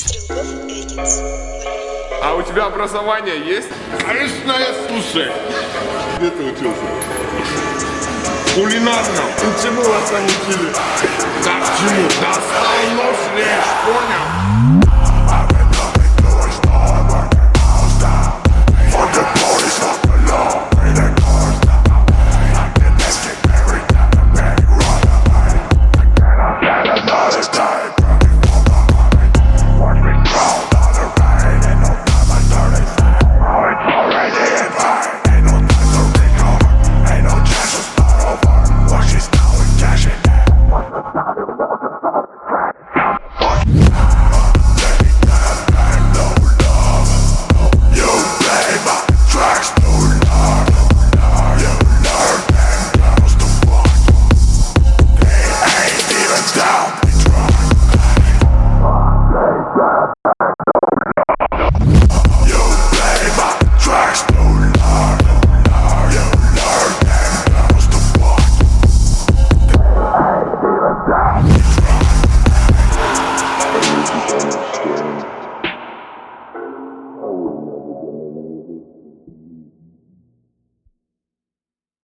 Стрелков Эдинс. А у тебя образование есть? Конечно, я слушай. Где ты учился? Кулинарном. И чему вас там учили? Как чему? Достал нож, режь, понял?